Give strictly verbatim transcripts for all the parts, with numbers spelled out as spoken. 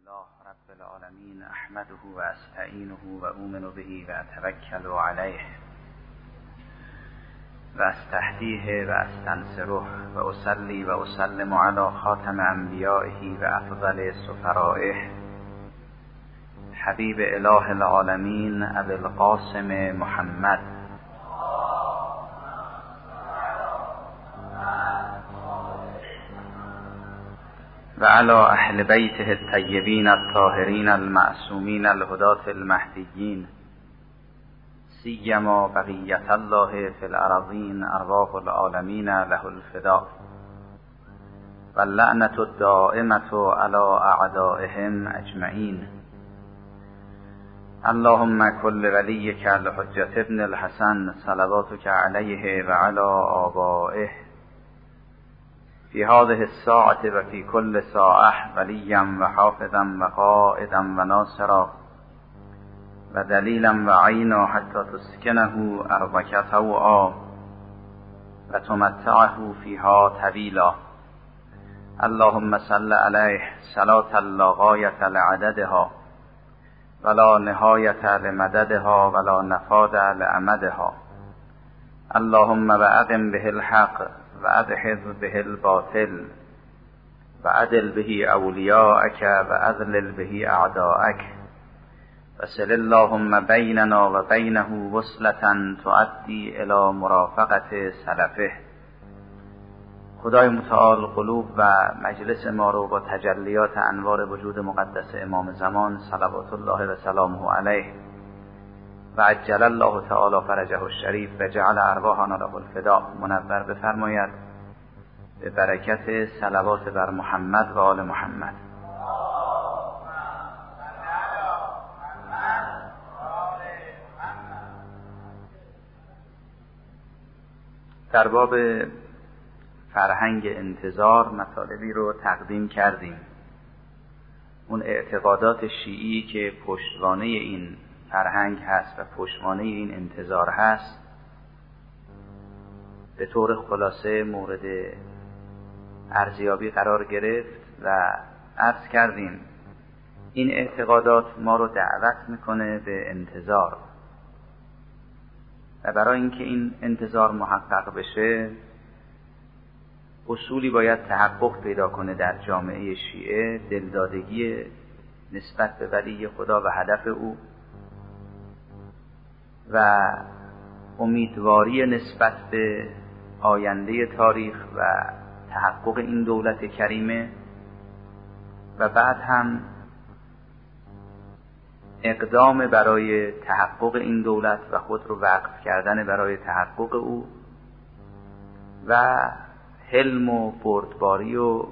الله رب العالمين احمده و استعینه و اؤمن به و اتوکل علیه و استهدیه و استنصره و اصلی و اسلم علی خاتم انبیائه و افضل سفرائه حبیب اله العالمین ابی القاسم محمد و علی اهل بیته الطیبین الطاهرین المعصومین الهداة المهدیین سیما بقیت الله فی الارضین ارواح العالمین له الفداء و اللعنة الدائمة علی اعدائهم اجمعین. اللهم کل ولیک الحجة ابن الحسن صلواتک علیه و علی آبائه فی هذه الساعة و فی کل ساعة ولیا و حافظا و قائدا و ناصرا و دلیلا و عینا حتی تسکنه ارضک طوعا و تمتعه فیها طویلا. اللهم صل علیه صلاة لا غایة لعددها ولا نهایة لمددها ولا نفاد لأمدها. اللهم وأقم به الحق و ادحض به الباطل و عدل به اولیاءک و اذلل به اعداءک و صل اللهم بیننا و بینه وصلة تؤدی الی مرافقت سلفه. خدای متعال قلوب و مجلس ما رو با تجلیات انوار وجود مقدس امام زمان صلوات الله و سلامه علیه و عجل الله تعالی فرجه الشریف و جعل ارواحنا له الفداء منور بفرماید به برکت صلوات بر محمد و آل محمد. در باب فرهنگ انتظار مطالبی رو تقدیم کردیم. اون اعتقادات شیعی که پشتوانه این فرهنگ هست و پشتوانه این انتظار هست به طور خلاصه مورد ارزیابی قرار گرفت و عرض کردیم این اعتقادات ما رو دعوت میکنه به انتظار و برای اینکه این انتظار محقق بشه اصولی باید تحقق پیدا کنه در جامعه شیعه: دلدادگی نسبت به ولی خدا و هدف او و امیدواری نسبت به آینده تاریخ و تحقق این دولت کریمه و بعد هم اقدام برای تحقق این دولت و خود رو وقف کردن برای تحقق او و حلم و بردباری و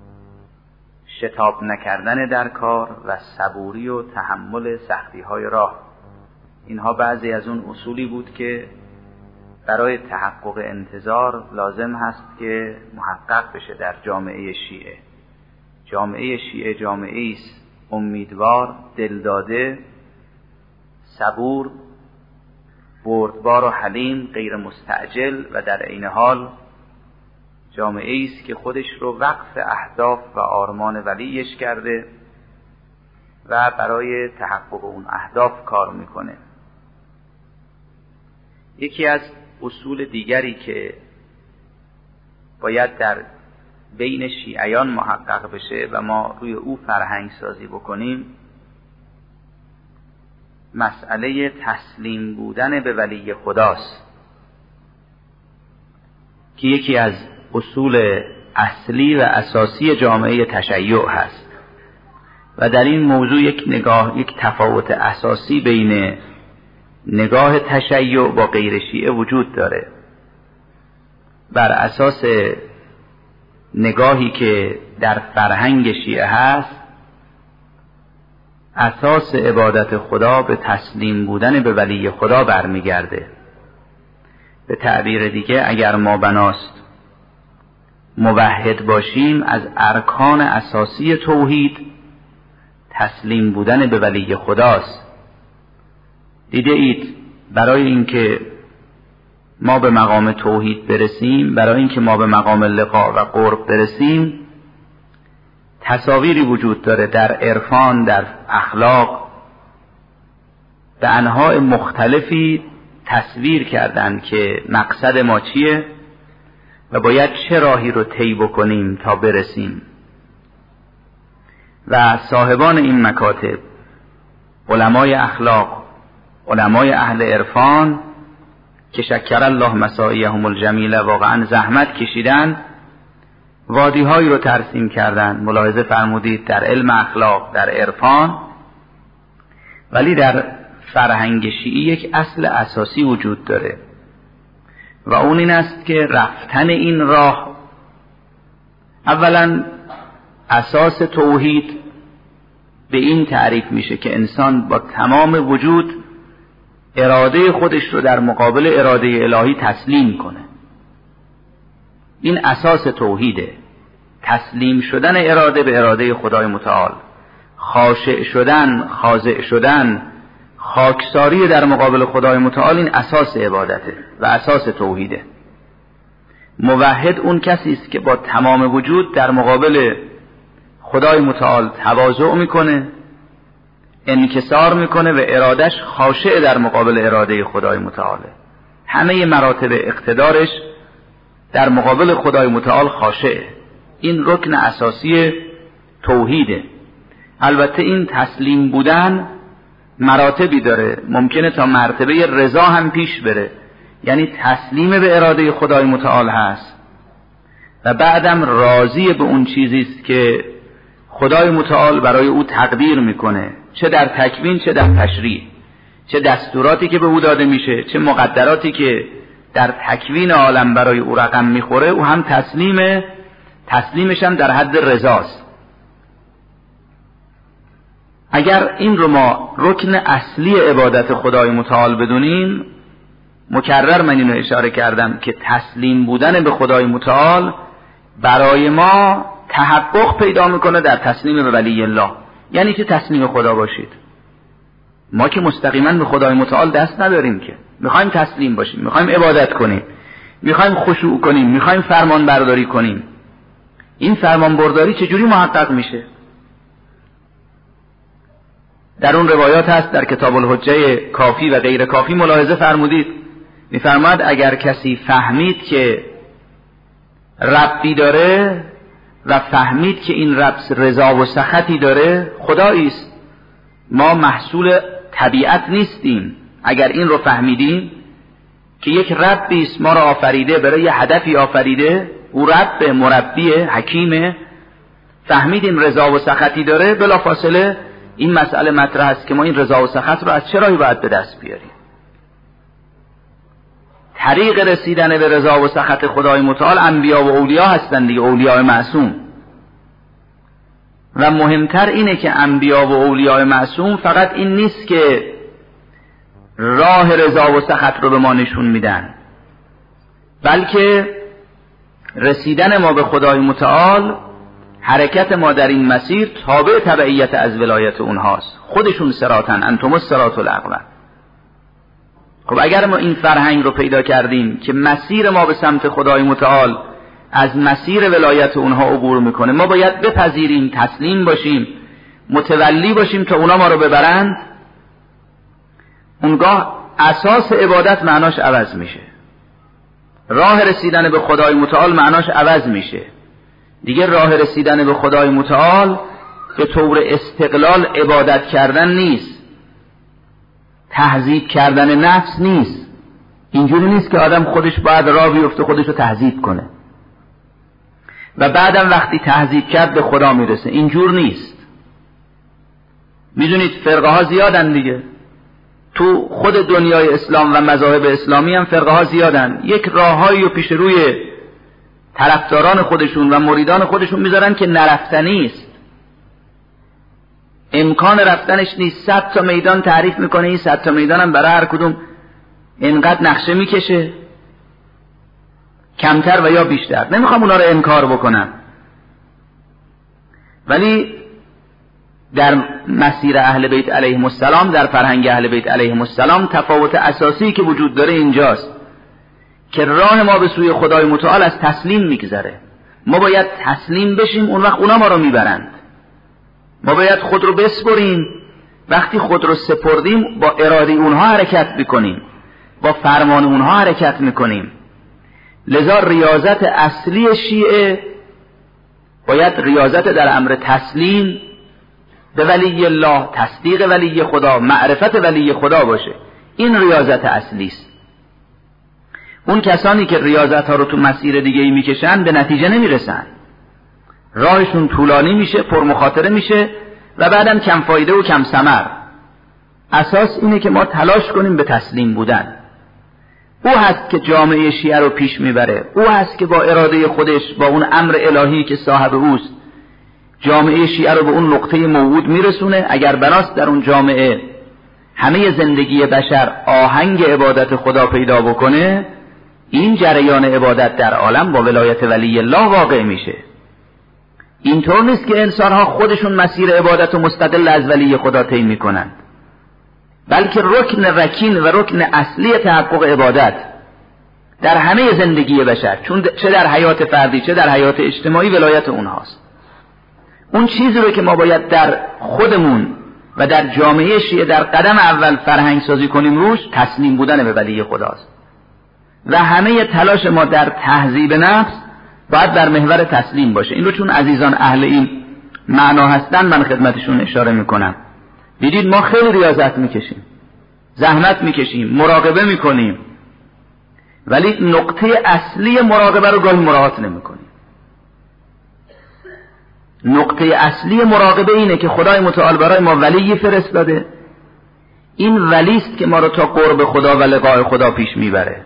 شتاب نکردن در کار و صبوری و تحمل سختی های راه. اینها بعضی از اون اصولی بود که برای تحقق انتظار لازم هست که محقق بشه در جامعه شیعه. جامعه شیعه جامعه است امیدوار، دلداده، صبور، بردبار و حلیم، غیر مستعجل و در عین حال جامعه است که خودش رو وقف اهداف و آرمان ولیش کرده و برای تحقق اون اهداف کار میکنه. یکی از اصول دیگری که باید در بین شیعیان محقق بشه و ما روی او فرهنگ سازی بکنیم مسئله تسلیم بودن به ولی خداست که یکی از اصول اصلی و اساسی جامعه تشیع هست و در این موضوع یک نگاه یک تفاوت اساسی بین نگاه تشیع با غیر شیعه وجود داره. بر اساس نگاهی که در فرهنگ شیعه هست اساس عبادت خدا به تسلیم بودن به ولی خدا برمیگرده. به تعبیر دیگه اگر ما بناست موحد باشیم از ارکان اساسی توحید تسلیم بودن به ولی خداست. دیده اید برای اینکه ما به مقام توحید برسیم، برای اینکه ما به مقام لقاء و قرب برسیم تصاویری وجود داره در عرفان، در اخلاق، به انواع مختلفی تصویر کردن که مقصد ما چیه و باید چه راهی رو طی بکنیم تا برسیم. و صاحبان این مکاتب، علمای اخلاق، علمای اهل عرفان که شکر الله مساعیهم الجمیله، واقعا زحمت کشیدن، وادی‌هایی رو ترسیم کردن. ملاحظه فرمودید در علم اخلاق، در عرفان، ولی در فرهنگ شیعی یک اصل اساسی وجود داره و اون این است که رفتن این راه، اولا اساس توحید به این تعریف میشه که انسان با تمام وجود اراده خودش رو در مقابل اراده الهی تسلیم کنه. این اساس توحیده، تسلیم شدن اراده به اراده خدای متعال، خاشع شدن، خاضع شدن، خاکساری در مقابل خدای متعال. این اساس عبادته و اساس توحیده. موحد اون کسی است که با تمام وجود در مقابل خدای متعال تواضع میکنه، انکسار میکنه و ارادش خاشع در مقابل اراده خدای متعاله. همه مراتب اقتدارش در مقابل خدای متعال خاشعه. این رکن اساسی توحیده. البته این تسلیم بودن مراتبی داره، ممکنه تا مرتبه رضا هم پیش بره، یعنی تسلیم به اراده خدای متعال هست و بعدم راضی به اون چیزی است که خدای متعال برای او تقدیر میکنه، چه در تکوین چه در تشریع، چه دستوراتی که به او داده میشه، چه مقدراتی که در تکوین عالم برای او رقم میخوره، او هم تسلیمه، تسلیمش هم در حد رضاست. اگر این رو ما رکن اصلی عبادت خدای متعال بدونیم، مکرر من اینو اشاره کردم که تسلیم بودن به خدای متعال برای ما تحقق پیدا میکنه در تسلیم به ولی الله. یعنی که تسلیم خدا باشید. ما که مستقیما به خدای متعال دست نداریم، که میخوایم تسلیم باشیم، میخوایم عبادت کنیم، میخوایم خشوع کنیم، میخوایم فرمان برداری کنیم. این فرمان برداری چجوری محقق میشه؟ در اون روایات هست در کتاب الحجه کافی و غیر کافی، ملاحظه فرمودید، میفرماد اگر کسی فهمید که ربی داره و فهمید که این رب رضا و سخطی داره، خدایی است، ما محصول طبیعت نیستیم. اگر این رو فهمیدیم که یک ربی است ما را آفریده، برای یه هدفی آفریده، او رب مربی حکیمه، فهمیدیم رضا و سخطی داره، بلافاصله این مسئله مطرح است که ما این رضا و سخط رو از چه راهی باید به دست بیاریم. طریق رسیدن به رضا و سخط خدای متعال انبیا و اولیا هستند دیگه، اولیاء معصوم. و مهمتر اینه که انبیا و اولیاء معصوم فقط این نیست که راه رضا و سخط رو به ما نشون میدن، بلکه رسیدن ما به خدای متعال، حرکت ما در این مسیر تابع تبعیت از ولایت اونهاست. خودشون صراطن، انتم الصراط الاقوم. خب اگر ما این فرهنگ رو پیدا کردیم که مسیر ما به سمت خدای متعال از مسیر ولایت اونها عبور میکنه، ما باید بپذیریم، تسلیم باشیم، متولی باشیم تا اونا ما رو ببرند. اونگاه اساس عبادت معناش عوض میشه، راه رسیدن به خدای متعال معناش عوض میشه. دیگه راه رسیدن به خدای متعال به طور استقلال عبادت کردن نیست، تهذیب کردن نفس نیست. اینجوری نیست که آدم خودش باید راه بیفته خودش رو تهذیب کنه و بعدم وقتی تهذیب کرد به خدا میرسه. اینجور نیست. میدونید فرقه ها زیادن دیگه، تو خود دنیای اسلام و مذاهب اسلامی هم فرقه ها زیادن. یک راههایی رو پیش روی طرفداران خودشون و مریدان خودشون میذارن که نرفتنی است، امکان رفتنش نیست. صد تا میدان تعریف میکنه، این صد تا میدان هم برای هر کدوم اینقدر نقشه میکشه، کمتر و یا بیشتر. نمیخوام اونا رو انکار بکنم، ولی در مسیر اهل بیت علیهم السلام، در فرهنگ اهل بیت علیهم السلام، تفاوت اساسی که وجود داره اینجاست که راه ما به سوی خدای متعال از تسلیم میگذره. ما باید تسلیم بشیم، اون وقت اونا ما رو میبرند. ما باید خود رو بسپریم. وقتی خود رو سپردیم با اراده اونها حرکت میکنیم، با فرمان اونها حرکت میکنیم. لذا ریاضت اصلی شیعه باید ریاضت در امر تسلیم به ولی الله، تصدیق ولی خدا، معرفت ولی خدا باشه. این ریاضت اصلی است. اون کسانی که ریاضت ها رو تو مسیر دیگه ای میکشن به نتیجه نمیرسن، راهشون طولانی میشه، پرمخاطره میشه و بعدم کم فایده و کم ثمر. اساس اینه که ما تلاش کنیم به تسلیم بودن. او هست که جامعه شیعه رو پیش میبره، او هست که با اراده خودش، با اون امر الهی که صاحب اوست، جامعه شیعه رو به اون نقطه موعود میرسونه. اگر بناست در اون جامعه همه زندگی بشر آهنگ عبادت خدا پیدا بکنه، این جریان عبادت در عالم با ولایت ولی الله واقع میشه. اینطور نیست که انسانها خودشون مسیر عبادت و مستقل از ولی خدا طی میکنند، بلکه رکن رکین و رکن اصلی تحقق عبادت در همه زندگی بشر، چون چه در حیات فردی چه در حیات اجتماعی، ولایت اونهاست. اون چیزی رو که ما باید در خودمون و در جامعه شیعه در قدم اول فرهنگ سازی کنیم روش، تسلیم بودن به ولی خداست و همه تلاش ما در تهذیب نفس باید در محور تسلیم باشه. این رو چون عزیزان اهل این معنا هستن من خدمتشون اشاره میکنم. دیدید ما خیلی ریاضت میکشیم، زحمت میکشیم، مراقبه میکنیم، ولی نقطه اصلی مراقبه رو گاهی مراعات نمیکنیم. نقطه اصلی مراقبه اینه که خدای متعال برای ما ولی فرستاده. این ولیست که ما رو تا قرب خدا و لقاء خدا پیش میبره.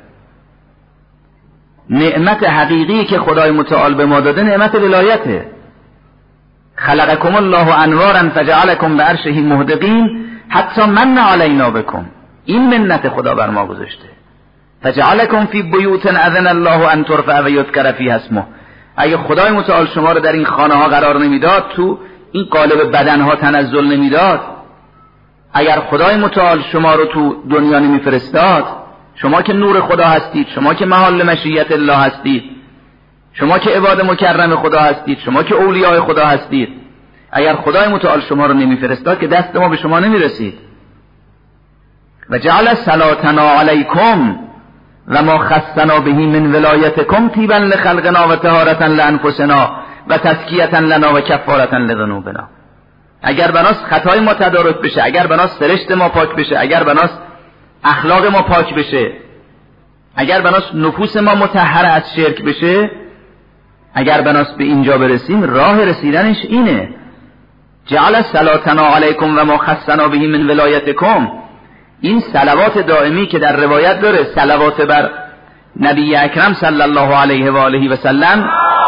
نعمت حقیقی که خدای متعال به ما داده نعمت ولایته. خلقکم الله انوارا فجعلکم بعرشه مهدقین حتی من علینا بکم. این منت خدا بر ما گذاشته. فجعلکم فی بیوت اذن الله ان ترفع و یذکر فیها اسمه. اگه خدای متعال شما رو در این خانه ها قرار نمیداد، تو این قالب بدن ها تنزل نمیداد، اگر خدای متعال شما رو تو دنیا نمیفرستاد، شما که نور خدا هستید، شما که محل مشیت الله هستید، شما که عباد مکرم خدا هستید، شما که اولیاء خدا هستید، اگر خدای متعال شما رو نمیفرستاد که دست ما به شما نمیرسید. و جعل صلاتنا علیکم و ما خصنا بهی من ولایتکم طیبا لخلقنا و طهارتا لانفسنا و تزکیة لنا و کفارة لذنوبنا. اگر بناست خطای ما تدارک بشه، اگر بناست سرشت ما پاک بشه، اگر بناست اخلاق ما پاک بشه، اگر بناست نفوس ما مطهر از شرک بشه، اگر بناست به اینجا برسیم، راه رسیدنش اینه. جعل صلاتنا علیکم و ما خصنا بهی من ولایتکم. این صلوات دائمی که در روایت داره، صلوات بر نبی اکرم صلی الله علیه و آله و سلم،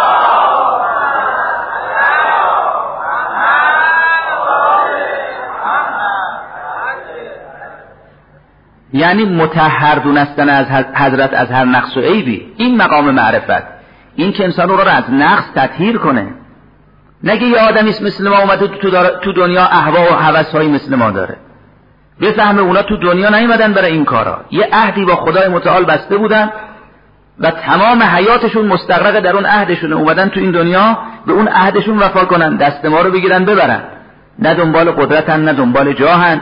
یعنی مطهر دونستن از حضرت از هر نقص و عیبی. این مقام معرفت، این که انسان رو را از نقص تطهیر کنه. نگه یه آدمی مثل ما اومده تو دنیا اهوا و هوس‌های مثل ما داره، بفهمه اونا تو دنیا نیومدن برای این کارا، یه عهدی با خدای متعال بسته بودن و تمام حیاتشون مستغرق در اون عهدشون، اومدن تو این دنیا به اون عهدشون وفا کنن، دست ما رو بگیرن ببرن. نه دنبال قدرتن، نه دنبال جاهن،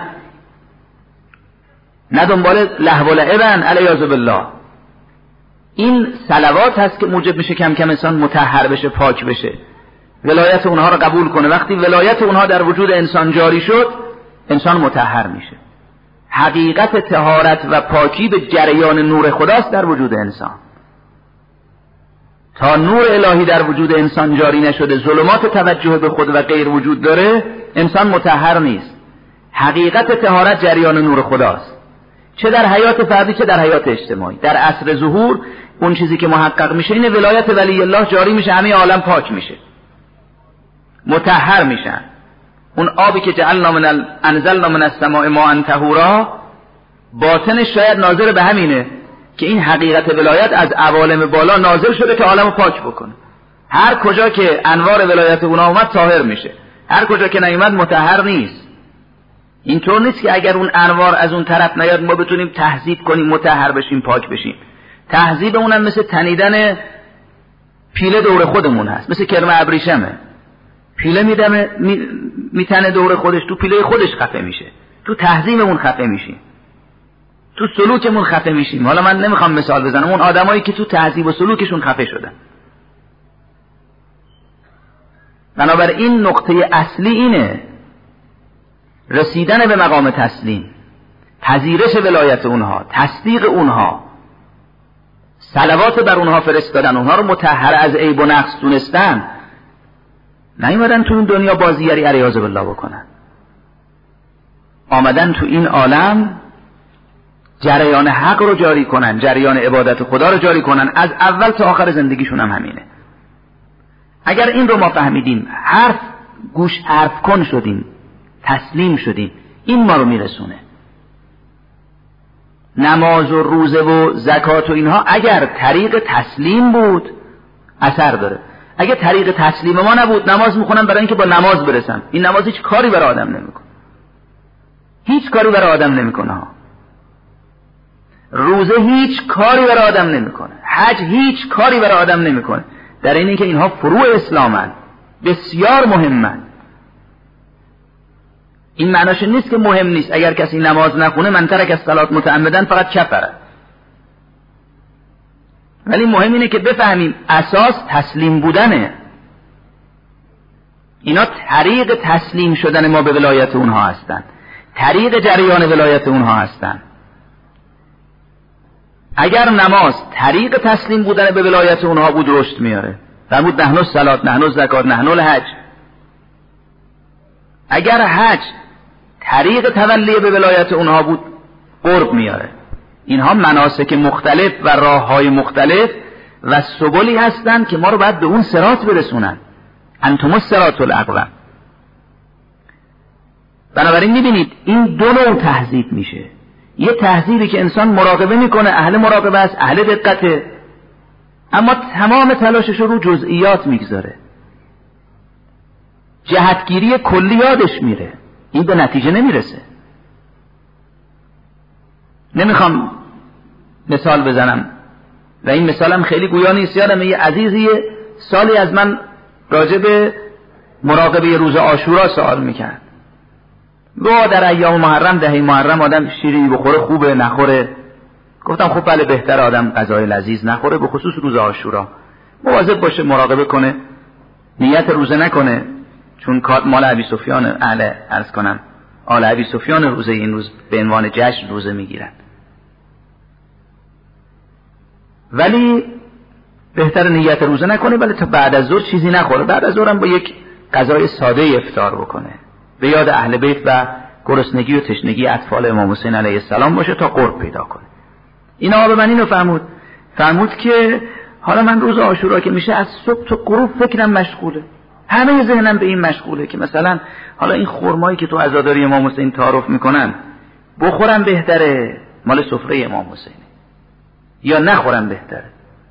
نه دنبال لهو و لعبن علیاذ بالله. این صلوات هست که موجب میشه کم کم انسان مطهر بشه، پاک بشه، ولایت اونها رو قبول کنه. وقتی ولایت اونها در وجود انسان جاری شد، انسان مطهر میشه. حقیقت طهارت و پاکی به جریان نور خداست در وجود انسان. تا نور الهی در وجود انسان جاری نشده، ظلمات توجه به خود و غیر وجود داره، انسان مطهر نیست. حقیقت طهارت جریان نور خداست، چه در حیات فردی چه در حیات اجتماعی. در عصر ظهور اون چیزی که محقق میشه اینه ولایت ولی الله جاری میشه، همه عالم پاک میشه، مطهر میشن. اون آبی که جعلنا من ال... انزلنا من السماء ماء طهورا، باطنش شاید ناظر به همینه که این حقیقت ولایت از عوالم بالا نازل شده که عالمو پاک بکنه. هر کجا که انوار ولایت اونا اومد طاهر میشه، هر کجا که نیومد مطهر نیست. اینطور نیست که اگر اون انوار از اون طرف نیاد ما بتونیم تهذیب کنیم، مطهر بشیم، پاک بشیم. تهذیب اونم مثل تنیدن پیله دور خودمون هست، مثل کرم ابریشمه. پیله میدمه می... میتنه دور خودش، تو پیله خودش خفه میشه، تو تهذیبمون خفه میشیم، تو سلوکمون خفه میشیم. حالا من نمیخوام مثال بزنم، اون آدمایی که تو تهذیب و سلوکشون خفه شدن. بنابراین نقطه اصلی اینه رسیدن به مقام تسلیم، پذیرش ولایت اونها، تصدیق اونها، صلوات بر اونها فرستادن، اونها رو مطهر از عیب و نقص دونستن، نیومدن تو این دنیا بازیگری علیاذ بالله بکنن، آمدن تو این عالم جریان حق رو جاری کنن، جریان عبادت خدا رو جاری کنن، از اول تا آخر زندگیشون هم همینه. اگر این رو ما فهمیدیم، حرف گوش حرف کن شدیم، تسلیم شدیم، این ما رو میرسونه. نماز و روزه و زکات و اینها اگر طریق تسلیم بود اثر داره. اگر طریق تسلیم ما نبود، نماز میخونم برای اینکه با نماز برسم، این نماز هیچ کاری برای آدم نمیکنه، هیچ کاری برای آدم نمیکنه ها. روزه هیچ کاری برای آدم نمیکنه، حج هیچ کاری برای آدم نمیکنه، در این اینکه اینها فروع اسلامن، بسیار مهمن. این معناش نیست که مهم نیست، اگر کسی نماز نخونه من ترک الصلاة متعمدن فقط کفره، ولی مهم اینه که بفهمیم اساس تسلیم بودنه. اینا طریق تسلیم شدن ما به ولایت اونها هستن، طریق جریان ولایت اونها هستن. اگر نماز طریق تسلیم بودن به ولایت اونها بود رشد میاره، فرمود نحن الصلاة نحن الزکات نحن الحج. اگر حج طریق تولی به ولایت اونها بود قرب میاره. اینها مناسک مختلف و راههای مختلف و سبلی هستند که ما رو باید به اون صراط برسونن. انتم الصراط الاقوم. بنابراین میبینید این دو نوع تهذیب میشه. یه تهذیبی که انسان مراقبه میکنه، اهل مراقبه است، اهل دقته، اما تمام تلاشش رو جزئیات میگذاره، جهتگیری کلی یادش میره، این به نتیجه نمیرسه. نمیخوام مثال بزنم و این مثالم خیلی گویا نیست. یادم یه عزیزی سالی از من راجع به مراقبه روز عاشورا سوال میکرد. گفت در ایام محرم، دهه محرم آدم شیرینی بخوره خوبه، نخوره؟ گفتم خب بله، بهتر آدم غذای لذیذ نخوره، به خصوص روز عاشورا مواظب باشه، مراقبه کنه، نیت روزه نکنه، چون مال ابی سفیان اهل عرض کنم آل ابی سفیان روزه این روز به عنوان جشن روزه میگیرن، ولی بهتر نیت روزه نکنه، ولی تا بعد از ظهر چیزی نخوره، بعد از ظهر هم با یک غذای ساده افطار بکنه، به یاد اهل بیت و گرسنگی و تشنگی اطفال امام حسین علیه السلام باشه تا قرب پیدا کنه. این آقا به من اینو فرمود، فرمود که حالا من روز عاشورا که میشه از صبح تا غروب فکرم مشغوله، همه ذهنم به این مشغوله که مثلا حالا این خرمایی که تو عزاداری امام حسین تعارف میکنن بخورم بهتره، مال سفره امام حسین، یا نخورم بهتره.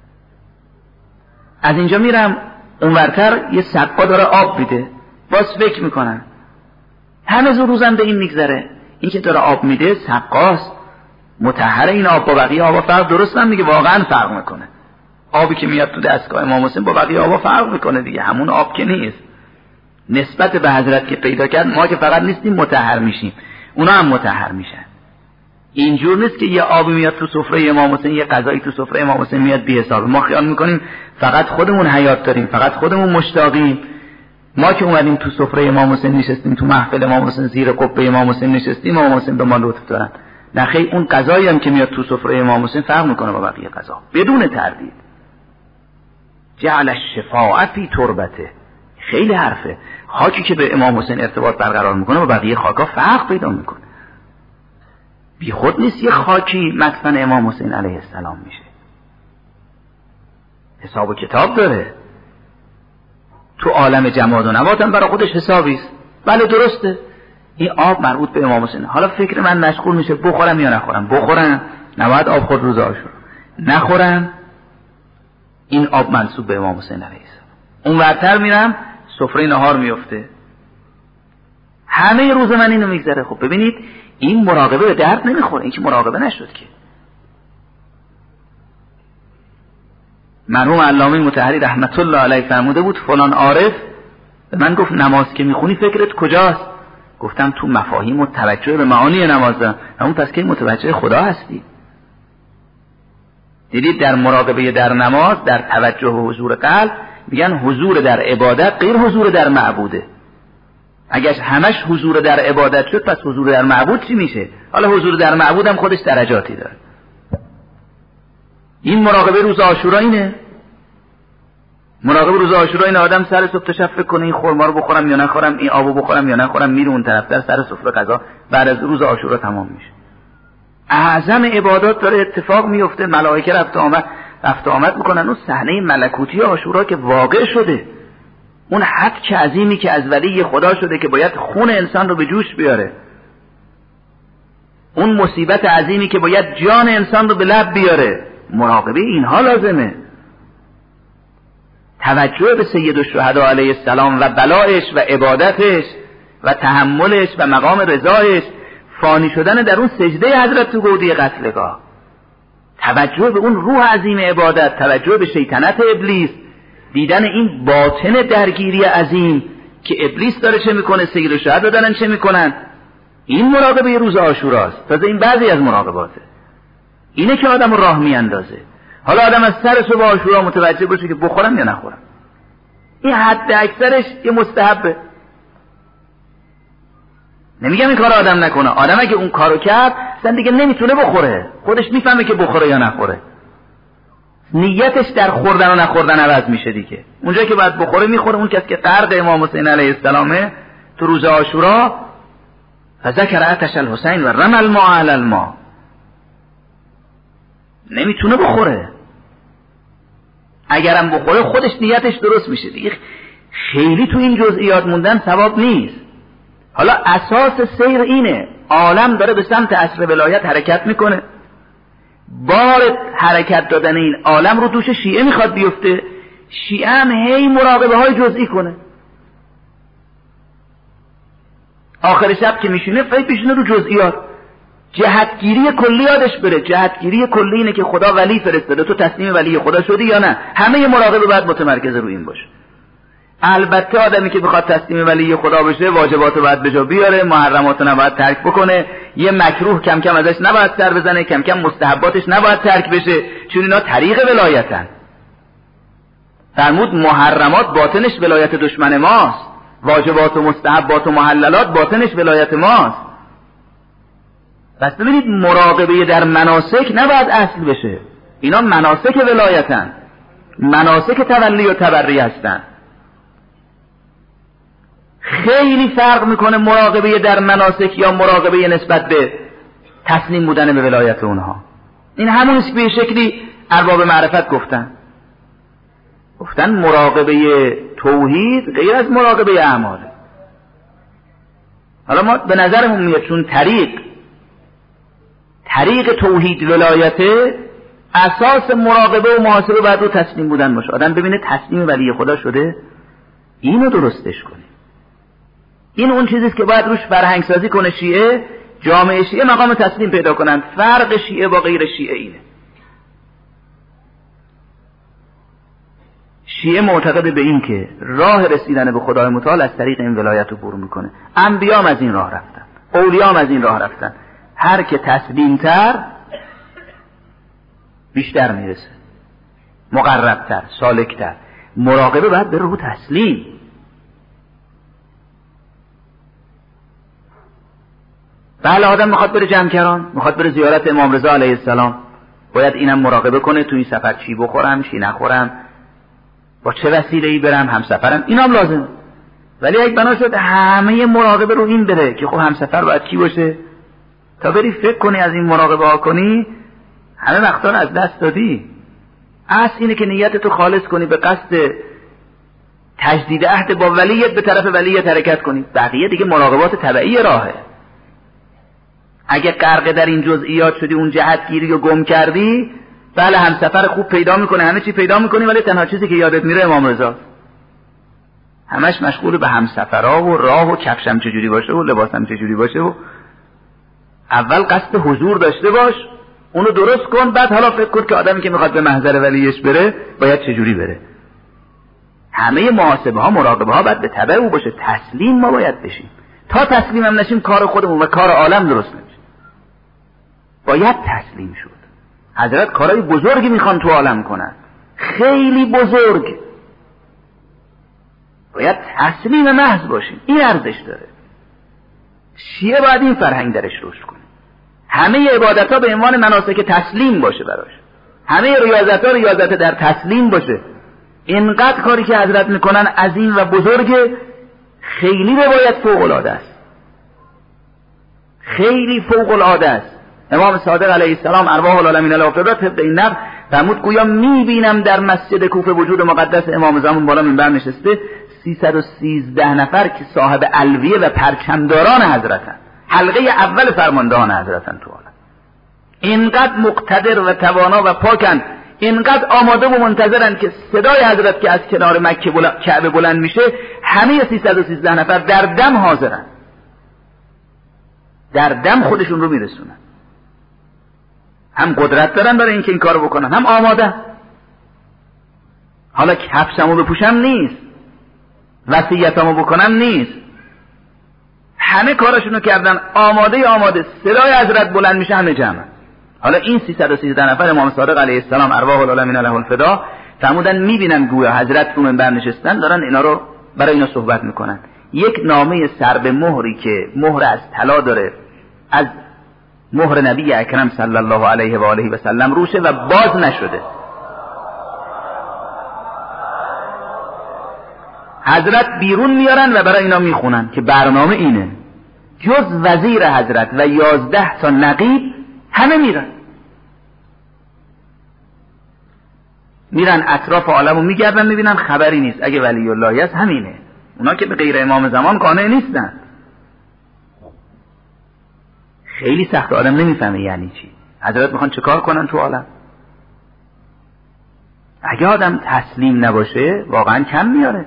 از اینجا میرم اونورتر یه سقا داره آب میده، باز فکر میکنم، همه زور روزم به این میگذره، این که داره آب میده سقاست، مطهر، این آب با بقیه آبا فرق درست هم میگه، واقعا فرق میکنه. آبی که میاد تو دستگاه امام حسین با بقیه آبا فرق میکنه دیگه، همون آب که نیست، نسبت به حضرت که پیدا کرد ما که فقط نیستیم مطهر میشیم، اونا هم مطهر میشن. اینجور نیست که یه آبی میاد تو سفره امام حسین، یه غذایی تو سفره امام حسین میاد بی حساب، ما خیال میکنیم فقط خودمون حیات داریم، فقط خودمون مشتاقیم، ما که اومدیم تو سفره امام حسین نشستیم، تو محفل امام حسین زیر قبه امام حسین نشستیم، امام حسین به ما لطف دارن. نه خیر، اون غذایی هم که میاد تو سفره امام حسین فرق میکنه با بقیه غذا بدون تردید. جعل الشفاعة فی تربته، خیلی حرفه. خاکی که به امام حسین ارتباط برقرار میکنه با بقیه خاکا فرق پیدا میکنه. بی خود نیست یه خاکی مدفن امام حسین علیه السلام میشه، حساب و کتاب داره. تو عالم جماد و نبات هم برای خودش حسابی است. بله درسته، این آب مربوط به امام حسین. حالا فکر من مشغول میشه بخورم یا نخورم. بخورم، نباید آب خود روز عاشورا. نخورم، این آب منسوب به امام حسین علیه السلام. اون ورتر میرم سفره نهار میفته، همه روز من اینو میگذره. خب ببینید این مراقبه به درد نمیخوره، این که مراقبه نشد که. مرحوم علامه مطهری رحمت الله علیه فرموده بود فلان عارف به من گفت نماز که میخونی فکرت کجاست؟ گفتم تو مفاهیم و توجه به معانی نمازم. همون پس که متوجه خدا هستی. دیدید در مراقبه در نماز، در توجه و حضور قلب، میگن حضور در عبادت غیر حضور در معبوده. اگه همش حضور در عبادت شد پس حضور در معبود چی میشه؟ حالا حضور در معبود هم خودش درجاتی داره. این مراقبه روز عاشورا اینه. مراقبه روز عاشورا این آدم سر صبح تا شب فکر کنه این خرما رو بخورم یا نخورم، این آبو بخورم یا نخورم، میره اون طرف در سر سفره غذا بعد از روز عاشورا تمام میشه. اعظم عبادات داره اتفاق میفته، ملائکه رفت آمد رفت آمد میکنن. اون صحنه ملکوتی عاشورا که واقع شده، اون حق عظیمی که از ولی خدا شده که باید خون انسان رو به جوش بیاره، اون مصیبت عظیمی که باید جان انسان رو به لب بیاره، مراقبه اینها لازمه. توجه به سید الشهدا علیه السلام و بلایش و عبادتش و تحملش و مقام رضایش، فانی شدن در اون سجده حضرت تو گودی قتلگاه، توجه به اون روح عظیم عبادت، توجه به شیطنت ابلیس، دیدن این باطن درگیری عظیم که ابلیس داره چه میکنه، سید الشهدا دارن چه میکنن. این مراقبه روز عاشوراست. تازه این بعضی از مراقباته، اینه که آدم راه میاندازه. حالا آدم از سر صبح عاشورا متوجه باشه که بخورم یا نخورم. این حد اکثرش یه مستحبه. نمیگم این کار آدم نکنه. آدم اگه اون کارو کرد اصلا دیگه نمیتونه بخوره، خودش میفهمه که بخوره یا نخوره، نیتش در خوردن و نخوردن عوض میشه دیگه. اونجا که باید بخوره میخوره. اون کسی که غرق امام حسین علیه السلامه تو روز عاشورا، فذکر عطش الحسین و رمى الماء علی الماء، نمیتونه بخوره. اگرم بخوره خودش نیتش درست میشه دیگه. خیلی تو این جزئیات موندن ثواب نیست. حالا اساس سیر اینه، عالم داره به سمت عصر ولایت حرکت میکنه، بار حرکت دادن این عالم رو دوش شیعه میخواد بیفته. شیعه هم هی مراقبه های جزئی کنه، آخر شب که میشونه فکر میشونه رو جزئیات. جهتگیری کلی یادش بره. جهتگیری کلی اینه که خدا ولی فرستاده، تو تسلیم ولی خدا شدی یا نه. همه مراقبه باید متمرکز رو این باشه. البته آدمی که بخواد تسلیم ولی خدا بشه واجبات رو باید به جا بیاره، محرمات رو نباید ترک بکنه، یه مکروه کم کم ازش نباید سر بزنه، کم کم مستحباتش نباید ترک بشه، چون اینا طریق ولایتن. فرمود محرمات باطنش ولایت دشمن ماست، واجبات و مستحبات و محللات باطنش ولایت ماست. پس ببینید مراقبه در مناسک نباید اصل بشه. اینا مناسک ولایتن، مناسک تولی و تبری هستن. خیلی فرق میکنه مراقبه در مناسک یا مراقبه نسبت به تسلیم بودن به ولایت اونها. این همون است به شکلی ارباب معرفت گفتن. گفتن مراقبه توحید غیر از مراقبه اعماله. حالا ما به نظرمون میاد چون طریق طریق توحید ولایته، اساس مراقبه و محاسبه باید رو تسلیم بودن باشه. آدم ببینه تسلیم ولی خدا شده، اینو درستش کنه. این اون چیزیست که باید روش فرهنگ سازی کنه شیعه، جامعه شیعه مقام تسلیم پیدا کنن. فرق شیعه با غیر شیعه اینه. شیعه معتقد به این که راه رسیدن به خدای متعال از طریق این ولایت عبور میکنه. انبیام از این راه رفتن، اولیام از این راه رفتن. هر که تسلیمتر بیشتر میرسه، مقربتر، سالکتر. مراقبه باید بره رو تسلیم. بله آدم میخواد بره جمکران، میخواد بره زیارت امام رضا علیه السلام، باید اینم مراقبه کنه تو این سفر چی بخورم چی نخورم، با چه وسیله‌ای برم، همسفرم، اینام لازم. ولی اگه بنا شد همه مراقبه رو این بره که خب همسفر باید کی باشه، تا بری فکر کنی از این مراقبه ها کنی، همه وقتا رو از دست دادی. اصل اینه که نیتتو خالص کنی، به قصد تجدید عهد با ولیت به طرف ولیت حرکت کنی. بقیه دیگه مراقبات تبعی راهه. اگه غرق در این جزئیات شدی، اون جهتگیری رو گم کردی، بله همسفر خوب پیدا میکنه، همه چی پیدا میکنی، ولی تنها چیزی که یادت میره امام رضا. همش مشغول به همسفرها و راه و کفشم چجوری باشه و لباسم چجوری باشه. و اول قصد حضور داشته باش، اونو درست کن، بعد حالا فکر کن که آدمی که میخواد به محضر ولیش بره باید چجوری بره. همه محاسبه ها مراقبه ها باید به تبع او باشه. تسلیم ما باید بشیم. تا تسلیم هم نشیم کار خودمون و کار عالم درست نمیشه. باید تسلیم شد. حضرت کارهای بزرگی میخوان تو عالم کنن، خیلی بزرگ. باید تسلیم محض باشیم. این ارزش داره. شیعه باید این فرهنگ درش رشد کنه. همه عبادت ها به عنوان مناسک تسلیم باشه براش. همه ریاضت ها ریاضت در تسلیم باشه. اینقدر کاری که حضرت میکنن عظیم و بزرگه، خیلی روایت فوق العاده است. خیلی فوق العاده است. امام صادق علیه السلام ارواح العالمین الافضل طبق این نقل فرمود گویا میبینم در مسجد کوفه وجود مقدس امام زمان بالا منبر نشسته سیصد و سیزده نفر که صاحب الویه و پرچمداران حضرتن، حلقه اول فرماندهان حضرتن تو عالم. اینقدر مقتدر و توانا و پاکن، اینقدر آماده و منتظرن که صدای حضرت که از کنار مکه بلند، کعبه بلند میشه، همه سیصد و سیزده نفر در دم حاضرن، در دم خودشون رو میرسونن. هم قدرت دارن برای اینکه این کارو بکنن، هم آماده. حالا کفشمو بپوشم نیست، وصیتمو بکنم نیست، همه کارشونو کردن، آماده آماده. صدای حضرت بلند میشه، همه جمع. حالا این سیصد و سیزده نفر امام صادق علیه السلام ارواح العالمین له الفدا فرمودن میبینن گویا حضرت رو منبر نشستن، دارن اینا رو برای اینا صحبت میکنن. یک نامه سر به مهری که مهر از طلا داره، از مهر نبی اکرم صلی الله علیه و آله و سلم روشه و باز نشده. حضرت بیرون میارن و برای اینا میخونن که برنامه اینه. جز وزیر حضرت و یازده تا نقیب همه میرن میرن اطراف عالمو میگردن، میبینن خبری نیست. اگه ولی الله است همینه. اونا که به غیر امام زمان قانع نیستن. خیلی سخت، آدم نمیفهمه یعنی چی. حضرت میخوان چه کار کنن تو عالم؟ اگه آدم تسلیم نباشه واقعا کم میاره.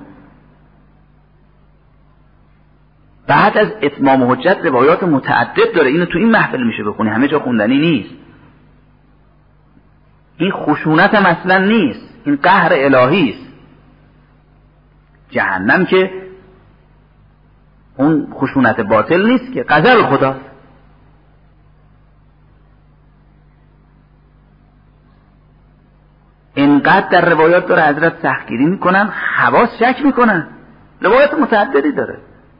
بعد از اتمام حجت روایات متعدد داره، اینو تو این محفل میشه بخونی، همه جا خوندنی نیست. این خشونت هم اصلا نیست، این قهر الهی است. جهنم که اون خشونت باطل نیست که غضب خداست. اینقدر در روایات داره حضرت سختگیری میکنن، خواص شک میکنن. روایات متعددی داره.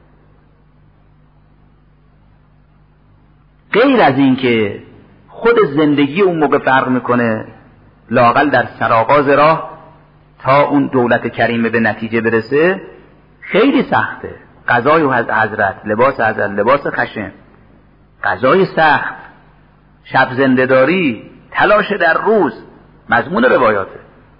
غیر از این که خود زندگی اون موقع فرق میکنه، لااقل در سرآغاز راه تا اون دولت کریمه به نتیجه برسه خیلی سخته. غذای حضرت، لباس حضرت، لباس خشن، غذای سخت، شب زنده‌داری، تلاش در روز، مضمون روایاته.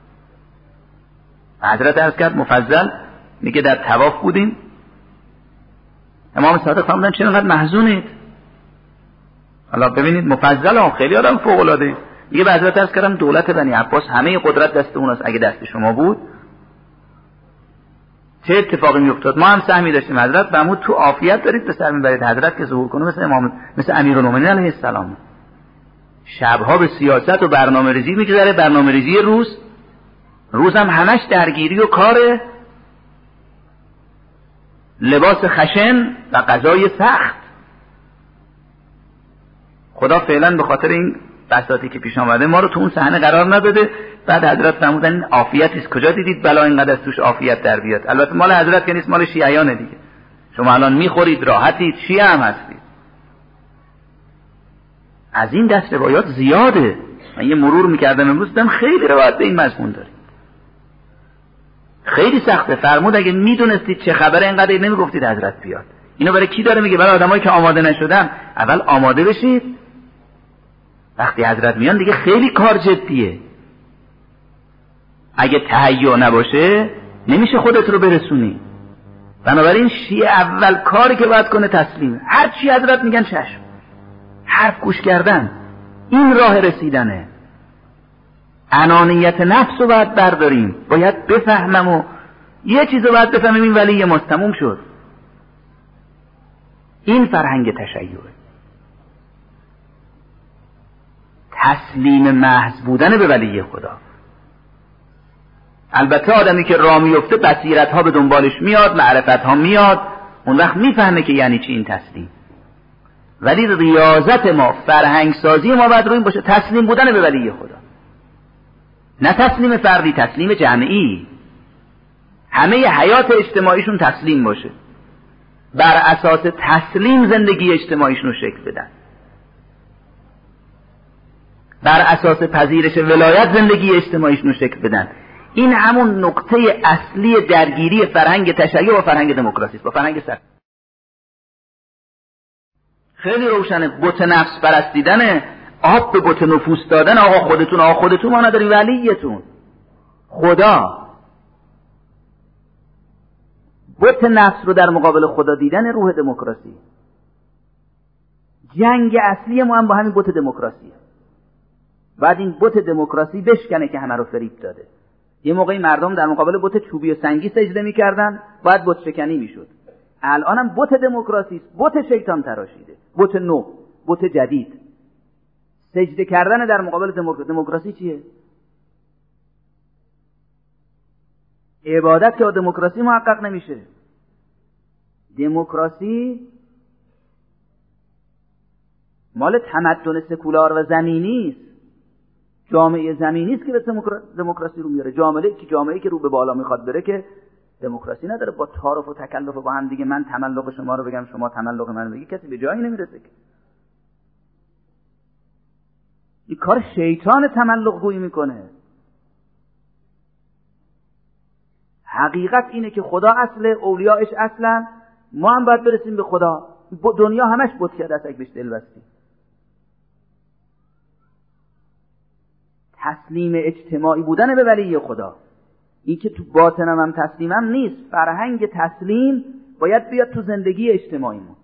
حضرت عرض کرد مفضل میگه در طواف بودیم، امام صادق فرمودن چرا انقدر محزونید؟ حالا ببینید مفضل هم خیلی آدم فوق العاده. میگه به حضرت عرض کردم دولت بنی عباس همه قدرت دست اوناست، اگه دست شما بود چه اتفاقی میافتاد؟ ما هم سهمی داشتیم. حضرت فرمود تو عافیت دارید به سر میبرید. حضرت که ظهور کنه مثل امام مثل امیرالمومنین علیه السلام، شبها به سیاست و برنامه ریزی میگذره، برنامه ریزی روز روز هم همش درگیری و کار، لباس خشن و غذای سخت. خدا فعلا به خاطر این بساطی که پیش آمده ما رو تو اون صحنه قرار نداده. بعد حضرت فرمودن این عافیتی است، کجا دیدید بلا اینقدر از توش عافیت در بیاد؟ البته مال حضرت که نیست، مال شیعیانه دیگه. شما الان میخورید راحتید، شیعه هم هستید. از این دست روایات زیاده. من یه مرور میکردم امروز دیدم خیلی روایت به این مضمون داره. خیلی سخته. فرمود اگه میدونستید چه خبره اینقدر نمیگفتید حضرت بیاد. اینو برای کی داره میگه؟ برای آدمایی که آماده نشدن. اول آماده بشید، وقتی حضرت میان دیگه خیلی کار جدیه. اگه تهیع نباشه نمیشه خودت رو برسونی. بنابراین شیعه اول کاری که باید کنه تسلیم. هر چی حضرت میگن چشم، حرف گوش کردن. این راه رسیدنه. انانیت نفس رو باید برداریم. باید بفهمم و یه چیز رو باید بفهمیم، این ولی مستموم شد. این فرهنگ تشیعه. تسلیم محض بودن به ولی خدا. البته آدمی که راه میفته بصیرت ها به دنبالش میاد، معرفت ها میاد، اون وقت میفهمه که یعنی چی این تسلیم. ولی ریاضت ما، فرهنگ سازی ما باید روی این باشه تسلیم بودن به ولی خدا، نه تسلیم فردی، تسلیم جمعی. همه حیات اجتماعیشون تسلیم باشه، بر اساس تسلیم زندگی اجتماعیشون رو شکل بدن، بر اساس پذیرش ولایت زندگی اجتماعیشون رو شکل بدن. این همون نقطه اصلی درگیری فرهنگ تشیع و فرهنگ دموکراسی است با فرهنگ سر. خیلی روشنه، بت نفس پرستیدن، آب به بت نفوس دادن. آقا خودتون آقا خودتون ما نداری، ولیتون خدا. بت نفس رو در مقابل خدا دیدن روح دموکراسی. جنگ اصلی ما هم با همین بت دموکراسی. بعد این بت دموکراسی بشکنه که همه رو فریب داده. یه موقعی مردم در مقابل بت چوبی و سنگی سجده می‌کردن، باید بت شکنی میشد. الانم بت دموکراسی است، بت شیطان تراشیده، بت نو، بت جدید. سجده کردن در مقابل دموکراسی چیه؟ عبادت که با دموکراسی محقق نمیشه. دموکراسی مال تمدن سکولار و زمینی است. جامعه زمینی است که به دموکراسی رو میاره. جامعه که جامعه‌ای که رو به بالا میخواد بره که دموکراسی نداره. با تعارف و تکلف با هم دیگه، من تملق شما رو بگم شما تملق من رو بگی، کسی به جایی نمیرسه که. این کار شیطان تملق گویی میکنه. حقیقت اینه که خدا اصل، اولیاءش اصلا، ما هم باید برسیم به خدا. دنیا همش بت کرده است اگه بهش دل بستیم. تسلیم اجتماعی بودن به ولی خدا، این که تو باطنم هم تسلیمم نیست. فرهنگ تسلیم باید بیاد تو زندگی اجتماعیمون.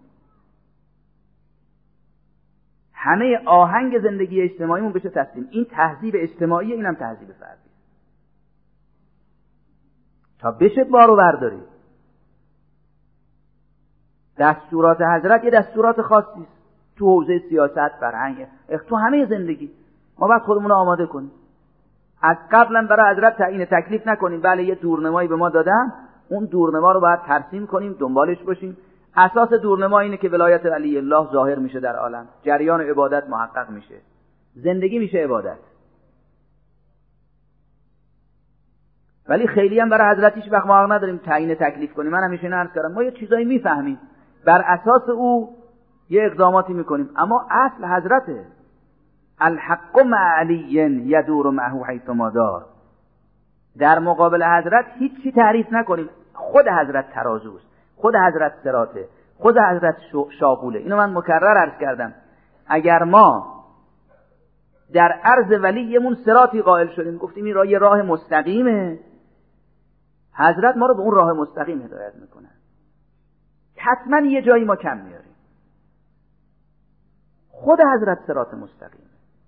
همه آهنگ زندگی اجتماعیمون بشه تسلیم. این تهذیب اجتماعی، اینم تهذیب فردی. تا بشه بارو برداری. دستورات حضرت یه دستورات خاصی است تو حوزه سیاست، فرهنگ، تو همه زندگی. ما باید خودمون رو آماده کنیم. از قبلا برای حضرت تعیین تکلیف نکنیم، بله یه دورنمایی به ما دادن، اون دورنما رو باید ترسیم کنیم، دنبالش باشیم. اساس دورنما اینه که ولایت ولی الله ظاهر میشه در عالم، جریان عبادت محقق میشه، زندگی میشه عبادت. ولی خیلی هم برای حضرت هیچ وقت ما حق نداریم تعیین تکلیف کنیم. من همیشه عرض کردم ما یه چیزایی میفهمیم، بر اساس او یه اقداماتی میکنیم، اما اصل حضرته. الحق مع علی یدور معه حیث ما دار. در مقابل حضرت هیچی تعریف نکنیم. خود حضرت ترازوست، خود حضرت صراطه، خود حضرت شاغوله. اینو من مکرر عرض کردم. اگر ما در عرض ولیمون صراطی قائل شدیم، گفتیم این راه یه راه مستقیمه، حضرت ما رو به اون راه مستقیم هدایت میکنه. حتما یه جایی ما کم میاریم. خود حضرت صراط مستقیم.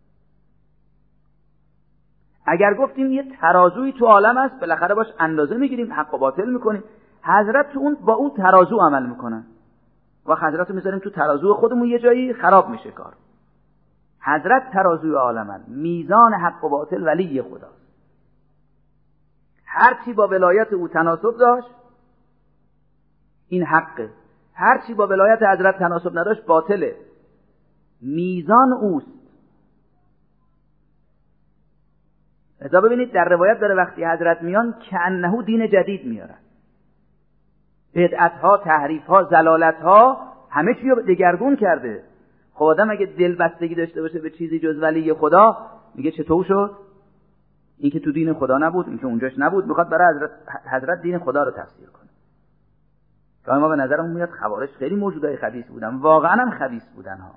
اگر گفتیم یه ترازوی تو عالم است، بالاخره باش اندازه میگیریم، حق و باطل میکنیم، حضرت تو اون با اون ترازو عمل میکنن. و حضرت رو میذاریم تو ترازو خودمون، یه جایی خراب میشه کار. حضرت ترازوی عالمن، میزان حق و باطل ولی خداست. هر چی با ولایت او تناسب داشت این حقه، هر چی با ولایت حضرت تناسب نداشت باطله. میزان اوست. لذا ببینید در روایت داره وقتی حضرت میان که انه دین جدید میارن. بدعتها، تحریفها، زلالتها همه چی رو دگرگون کرده. خب آدم اگه دل بستگی داشته باشه به چیزی جز ولی خدا، میگه چطور شد؟ این که تو دین خدا نبود، این که اونجاش نبود، میخواد برای حضرت, حضرت دین خدا رو تفسیر کنه. که ما به نظرمون میاد خوارج خیلی موجودای خبیث بودن، واقعا هم خبیث بودن ها.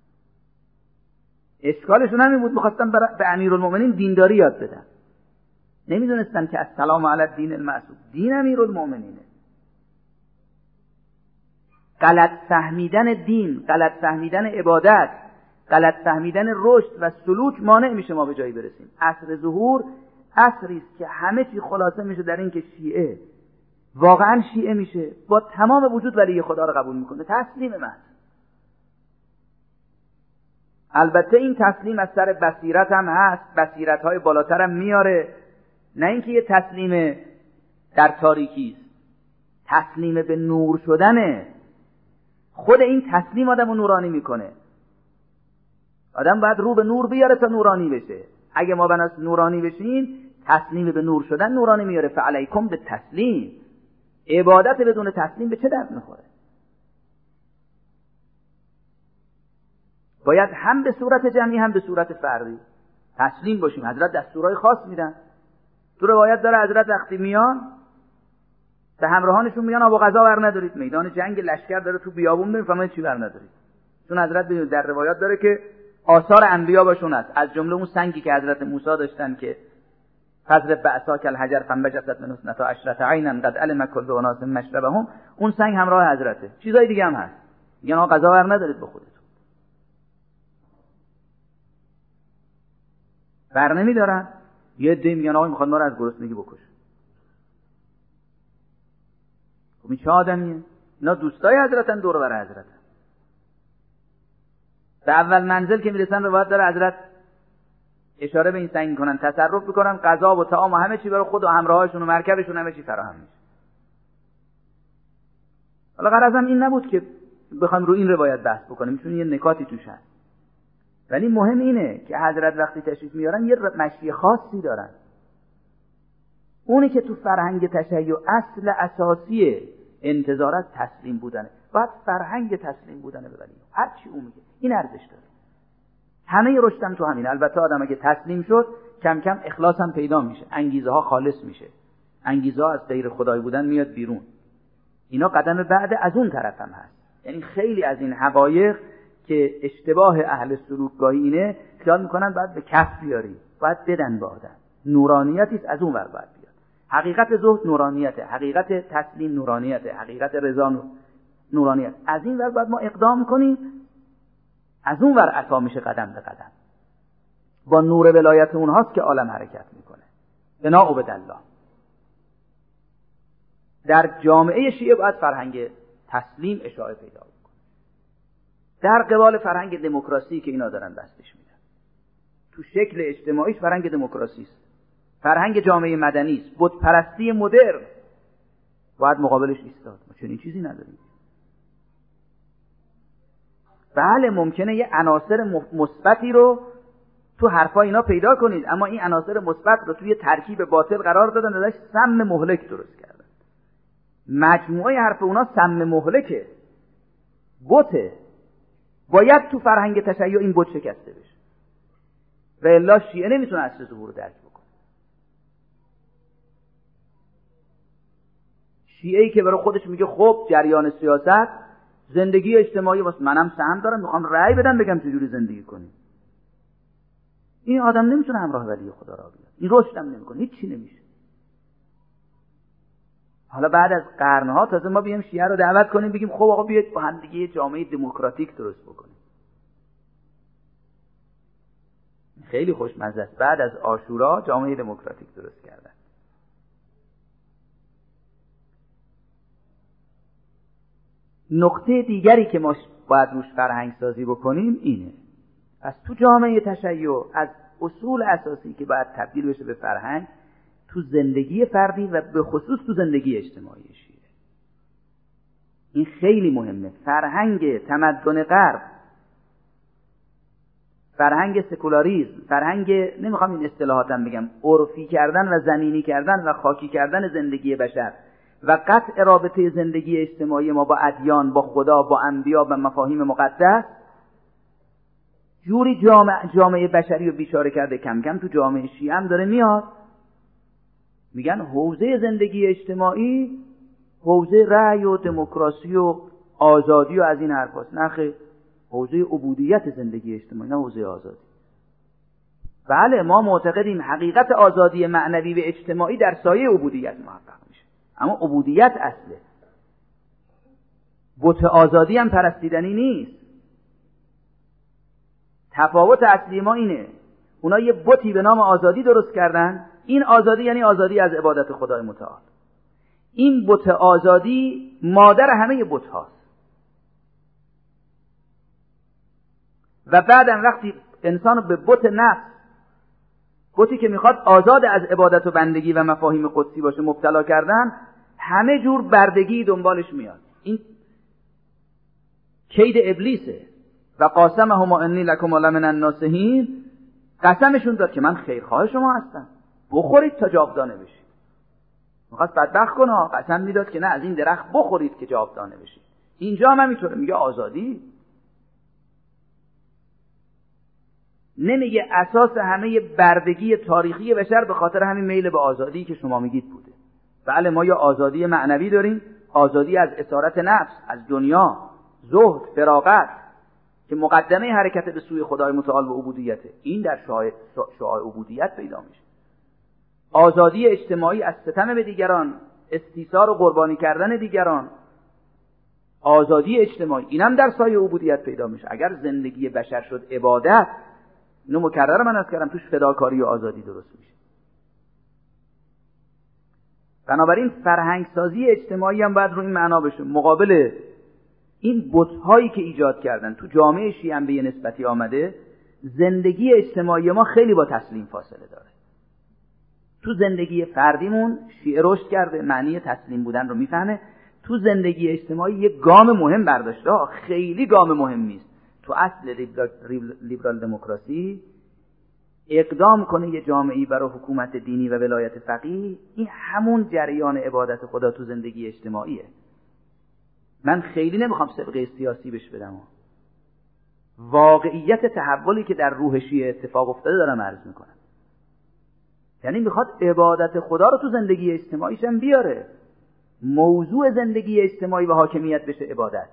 اشکالشون همین بود، میخواستن به امیرالمومنین دینداری یاد بدن. نمیدونستن که السلام علی الدین المعصوم، دین امیرالمومنینه. غلط فهمیدن دین، غلط فهمیدن عبادت، غلط فهمیدن رشد و سلوک مانع میشه ما به جایی برسیم. عصر ظهور عصری است که همه چی خلاصه میشه در این که شیعه واقعا شیعه میشه، با تمام وجود ولی خدا رو قبول میکنه، تسلیم من. البته این تسلیم از سر بصیرت هم هست، بصیرت های بالاتر هم میاره، نه اینکه یه تسلیم در تاریکی است، تسلیم به نور شدنه. خود این تسلیم آدمو نورانی میکنه. آدم باید رو به نور بیاره تا نورانی بشه. اگه ما بناس نورانی بشیم، تسلیم به نور شدن نورانی میاره. فعلیکم به تسلیم. عبادت بدون تسلیم به چه درد میخوره؟ باید هم به صورت جمعی هم به صورت فردی تسلیم باشیم. حضرت دستورای خاص میدن. تو روایت داره حضرت وقتی میان به همراهانشون میگن آب و غذا بر ندارید، میدان جنگ لشکر داره تو بیابون، نمیفهمید چی بر ندارید. چون حضرت در روایات داره که آثار انبیا باشون است. از جمله اون سنگی که حضرت موسی داشتن که فضرب بعصاک الحجر فانبجست منه اثنتا عشرة عینا قد علم کل اناس مشربهم، اون سنگ همراه حضرته. چیزای دیگه هم هست. میگن آقا غذا بر ندارید به خودتون. بر نمیدارن. یه عده میگن آقا میخواد ما رو از گرسنگی بکشه. خب این چه آدمیه؟ اینا دوستای حضرتن، دور بر حضرتن. به اول منزل که میرسن روایت داره حضرت اشاره به این سنگ میکنن، تصرف میکنن، غذا و طعام و همه چی برای خود و همراهاشون و مرکبشون همه چی فراهم میشه. حالا غرضم این نبود که بخوام رو این روایت بحث بکنیم، چون یه نکاتی توش هست. ولی مهم اینه که حضرت وقتی تشریف میارن یه مشی خاصی دارن. اونی که تو فرهنگ تشیع اصل اساسی انتظارات تسلیم بودنه. باید فرهنگ تسلیم بودنه به ولی هر چی اون میگه این ارزش داره. همه رشدم تو همین. البته آدم اگه تسلیم شد کم کم اخلاص هم پیدا میشه، انگیزه ها خالص میشه، انگیزه ها از غیر خدای بودن میاد بیرون. اینا قدم بعد از اون طرف هم هست. یعنی خیلی از این حقایق که اشتباه اهل سلوکگاهی اینه، خیال میکنن باید به کف بیاری، باید بدن به آدم. نورانیتی از اون ور باید بیاد. حقیقت زهد نورانیته، حقیقت تسلیم نورانیته، حقیقت رضا نورانیت. از این ور باید ما اقدام کنیم، از اون ور عطا میشه قدم به قدم. با نور ولایت اونهاست که عالم حرکت میکنه. بنا عبد الله. در جامعه شیعه باید فرهنگ تسلیم اشاعه پیدا کنه. در قبال فرهنگ دموکراسی که اینا دارن دستش میدن. تو شکل اجتماعیش فرهنگ دموکراسی است. فرهنگ جامعه مدنی است. بت پرستی مدرن. باید مقابلش ایستاد. ما چنین چیزی نداریم. بله ممکنه یه عناصر مثبتی رو تو حرفا اینا پیدا کنید، اما این عناصر مثبت رو توی ترکیب باطل قرار دادن، ازش سم مهلک درست کردن. مجموعه حرف اونا سم مهلکه، بته. باید تو فرهنگ تشیع این بت شکسته بشه و الا شیعه نمیتونه اصل ظهور درک بکنه. شیعه‌ای که برای خودش میگه خب جریان سیاست زندگی اجتماعی واسه منم سهم دارم، میخوام رأی بدم بگم چجوری زندگی کنیم، این آدم نمیتونه همراه ولی خدا را بیاد. این رشد هم نمیکنه، هیچ چی نمیشه. حالا بعد از قرنها تازه ما بیایم شیعه رو دعوت کنیم بگیم خب آقا بیاید با هم دیگه جامعه دموکراتیک درست بکنیم. خیلی خوشمزه است. بعد از عاشورا جامعه دموکراتیک درست کردن. نقطه دیگری که ما باید روش فرهنگ سازی بکنیم اینه. پس تو جامعه تشیع از اصول اساسی که باید تبدیل بشه به فرهنگ تو زندگی فردی و به خصوص تو زندگی اجتماعی شیعه. این خیلی مهمه. فرهنگ تمدن غرب، فرهنگ سکولاریسم، فرهنگ نمیخوام این اصطلاحاتم بگم، عرفی کردن و زمینی کردن و خاکی کردن زندگی بشر و قطع رابطه زندگی اجتماعی ما با ادیان، با خدا، با انبیا و مفاهیم مقدس، جوری جامعه, جامعه بشری رو بیچاره کرده. کم کم تو جامعه شیعه هم داره میاد. میگن حوزه زندگی اجتماعی حوزه رأی و دموکراسی و آزادی و از این حرفاست. نه، حوزه عبودیت زندگی اجتماعی، نه حوزه آزادی. بله ما معتقدیم حقیقت آزادی معنوی و اجتماعی در سایه عبودیت محقق میشه، اما عبودیت اصله. بت آزادی هم پرستیدنی نیست. تفاوت اصلی ما اینه. اونا یه بتی به نام آزادی درست کردن. این آزادی یعنی آزادی از عبادت خدای متعال. این بت آزادی مادر همه بت هاست. و بعدم وقتی انسانو به بت نفس بتی که میخواد آزاد از عبادت و بندگی و مفاهیم قدسی باشه مبتلا کردن، همه جور بردگی دنبالش میاد. این کید ابلیسه. و قاسمهما انی لکما لمن الناصحین، قسمشون داد که من خیرخواه شما هستم، بخورید تا جاودانه بشید. میخواست بدبخت کنه، قسم میداد که نه، از این درخت بخورید که جاودانه بشید. اینجا هم همینطوره، میگه آزادی. نمیگه اساس همه بردگی تاریخی بشر به خاطر همین میل به آزادی که شما میگید بوده. بله، ما یا آزادی معنوی داریم، آزادی از اسارت نفس، از دنیا، زهد، فراغت، که مقدمه حرکت به سوی خدای متعال و عبودیته. این در شعاع شعاع عبودیت پیدا میشه. آزادی اجتماعی از ستم به دیگران، استیثار و قربانی کردن دیگران، آزادی اجتماعی، اینم در سایه عبودیت پیدا میشه. اگر زندگی بشر شد عبادت، اینو مکرر من از کردم، توش فداکاری و آزادی درست میشه. بنابراین فرهنگ سازی اجتماعی هم باید رو این معنا بشه. مقابل این بت‌هایی که ایجاد کردن تو جامعه شیعه هم به یه نسبتی آمده، زندگی اجتماعی ما خیلی با تسلیم فاصله داره. تو زندگی فردیمون شیعه رشد کرده، معنی تسلیم بودن رو میفهمه. تو زندگی اجتماعی یک گام مهم برداشته، خیلی گام مهمی است. تو اصل لیبرال دموکراسی اقدام کنه یه جامعه‌ای برای حکومت دینی و ولایت فقیه، این همون جریان عبادت خدا تو زندگی اجتماعیه. من خیلی نمیخوام سابقه سیاسی بهش بدم، واقعیت تحولی که در روح شیعه اتفاق افتاده دارم عرض میکنم. یعنی میخواد عبادت خدا رو تو زندگی اجتماعیش هم بیاره، موضوع زندگی اجتماعی و حاکمیت بشه عبادت.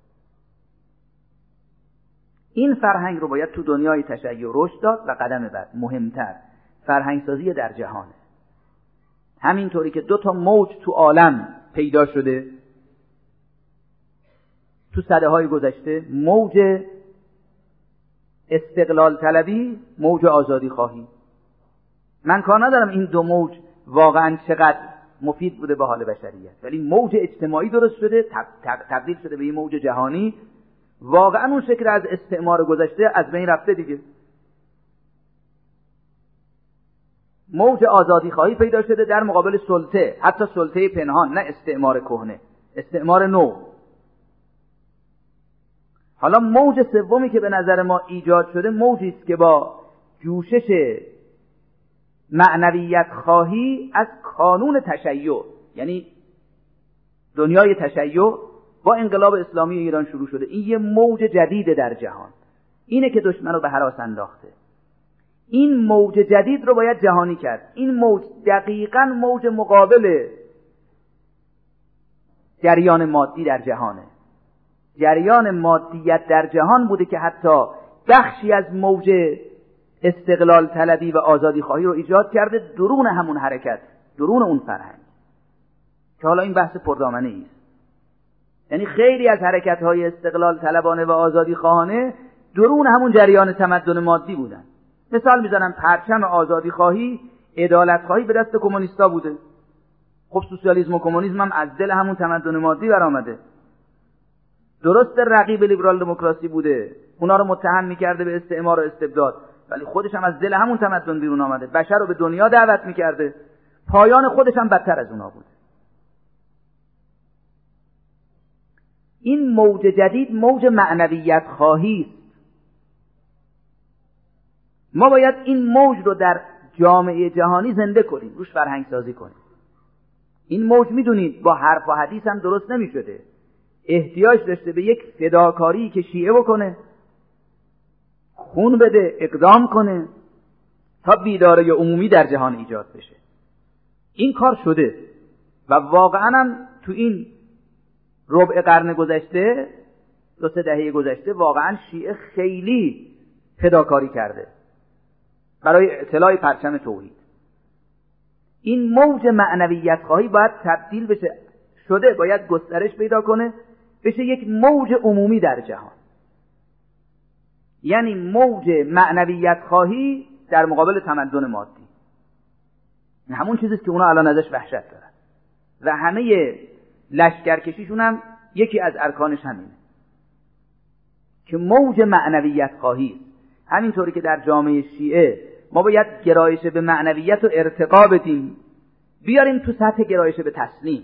این فرهنگ رو باید تو دنیای تشیع رشد داد و قدم بعد مهمتر فرهنگ سازی در جهانه. همینطوری که دو تا موج تو عالم پیدا شده تو سده های گذشته، موج استقلال طلبی، موج آزادی خواهی. من کار ندارم این دو موج واقعا چقدر مفید بوده به حال بشریت، ولی موج اجتماعی درست شده، تبدیل شده به یه موج جهانی. واقعا اون شکل از استعمار گذشته از بین رفته دیگه. موج آزادی خواهی پیدا شده در مقابل سلطه، حتی سلطه پنهان، نه استعمار کهنه، استعمار نو. حالا موج سومی که به نظر ما ایجاد شده، موجی است که با جوشش معنویت خواهی از کانون تشیع، یعنی دنیای تشیع با انقلاب اسلامی ایران شروع شده. این یه موج جدید در جهان، اینه که دشمن رو به هراس انداخته. این موج جدید رو باید جهانی کرد. این موج دقیقاً موج مقابل جریان مادی در جهانه. جریان مادیت در جهان بوده که حتی بخشی از موج استقلال طلبی و آزادی خواهی رو ایجاد کرده درون همون حرکت، درون اون فرهنگ، که حالا این بحث پردامنه ایست. یعنی خیلی از حرکت‌های استقلال طلبانه و آزادی خواهانه درون همون جریان تمدن مادی بودن. مثال میزنم، پرچم آزادی خواهی، عدالت خواهی به دست کمونیستا بوده. خب سوسیالیسم و کمونیسم هم از دل همون تمدن مادی برآمده. درست رقیب لیبرال دموکراسی بوده، اونا رو متهم میکرده به استعمار و استبداد، ولی خودش هم از دل همون تمدن بیرون آمده، بشر رو به دنیا دعوت میکرده، پایان خودش هم بدتر از اونا بوده. این موج جدید موج معنویت خواهی است. ما باید این موج رو در جامعه جهانی زنده کنیم، روش فرهنگ سازی کنیم. این موج میدونید با حرف و حدیث هم درست نمیشده، احتیاج داشته به یک فداکاری که شیعه بکنه، خون بده، اقدام کنه تا بیداری عمومی در جهان ایجاد بشه. این کار شده و واقعا هم تو این ربع قرن گذشته، دو سه دهه گذشته، واقعا شیعه خیلی فداکاری کرده برای اطلاع پرچم توحید. این موج معنویت خواهی باید تبدیل بشه، شده، باید گسترش پیدا کنه، بشه یک موج عمومی در جهان. یعنی موج معنویت خواهی در مقابل تمدن مادی. همون چیزیست که اونا الان ازش وحشت دارن و همه لشکرکشیشون هم یکی از ارکانش همینه که موج معنویت خواهی. همینطوری که در جامعه شیعه ما باید گرایش به معنویت و ارتقا بدیم، بیاریم تو سطح گرایش به تسلیم.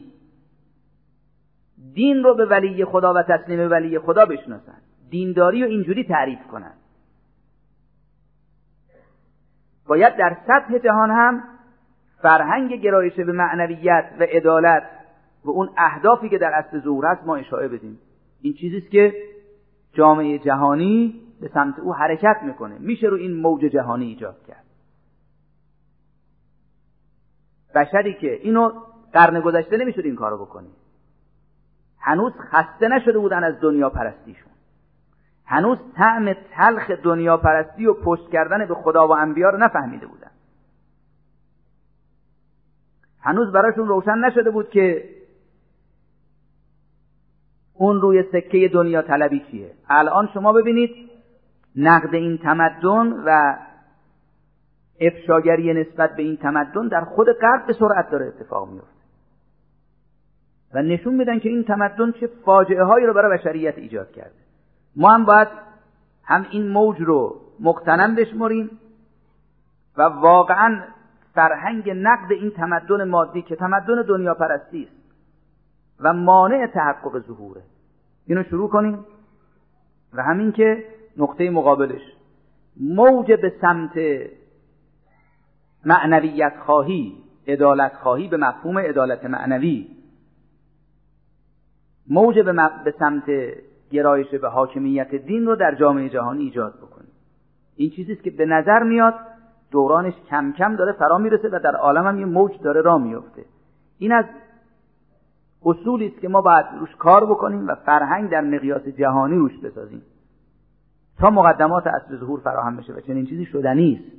دین رو به ولی خدا و تسلیم به ولی خدا بشناسن، دینداری رو اینجوری تعریف کنن. باید در سطح جهان هم فرهنگ گرایش به معنویت و عدالت و اون اهدافی که در اصل ظهور هست ما اشاعه بدیم. این چیزیست که جامعه جهانی به سمت او حرکت میکنه. میشه رو این موج جهانی ایجاد کرد. بشری که اینو قرن گذشته نمیشد این کارو بکنه. هنوز خسته نشده بودن از دنیا پرستیشون. هنوز طعم تلخ دنیا پرستی و پشت کردن به خدا و انبیا رو نفهمیده بودن. هنوز براشون روشن نشده بود که اون روی سکه دنیا طلبی چیه. الان شما ببینید نقد این تمدن و افشاگری نسبت به این تمدن در خود غرب به سرعت داره اتفاق میفته و نشون میدن که این تمدن چه فاجعه هایی رو برای بشریت ایجاد کرده. ما هم باید هم این موج رو مقتنم بشمریم و واقعا فرهنگ نقد این تمدن مادی که تمدن دنیا پرستی است و مانع تحقق ظهوره، اینو شروع کنیم. و همین که نقطه مقابلش موج به سمت معنویت خواهی، عدالت خواهی به مفهوم عدالت معنوی، موج به, م... به سمت گرایش به حاکمیت دین رو در جامعه جهانی ایجاد بکنیم. این چیزیست که به نظر میاد دورانش کم کم داره فرا میرسه و در عالم هم یه موج داره راه میفته. این از اصولی است که ما باید روش کار بکنیم و فرهنگ در مقیاس جهانی روش بسازیم تا مقدمات عصر ظهور فراهم بشه و چنین چیزی شدنی است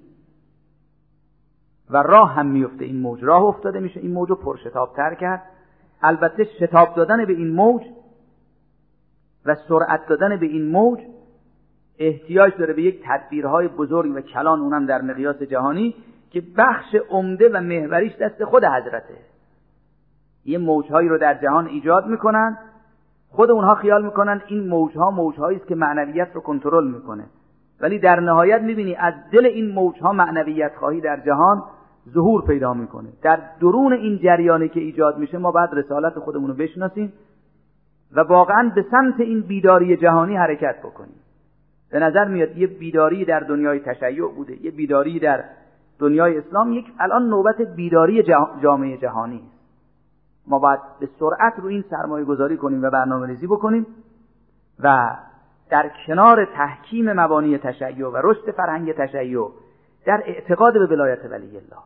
و راه هم میفته. این موج راه افتاده میشه، این موج رو پرشتاب‌تر کرد. البته شتاب دادن به این موج و سرعت دادن به این موج احتیاج داره به یک تدبیرهای بزرگ و کلان، اونم در مقیاس جهانی، که بخش عمده و محوریش دست خود حضرته. یه موجهایی رو در جهان ایجاد میکنن، خود اونها خیال میکنن این موجها موجهایی است که معنویت رو کنترل میکنه، ولی در نهایت میبینی از دل این موجها معنویت خواهی در جهان ظهور پیدا میکنه. در درون این جریانی که ایجاد میشه ما باید رسالت خودمون رو بشناسیم و واقعا به سمت این بیداری جهانی حرکت بکنیم. به نظر میاد یه بیداری در دنیای تشیع بوده، یه بیداری در دنیای اسلام، یک الان نوبت بیداری جامعه جهانی است. ما باید به سرعت رو این سرمایه گذاری کنیم و برنامه ریزی بکنیم و در کنار تحکیم مبانی تشیع و رشد فرهنگ تشیع در اعتقاد به ولایت ولی الله،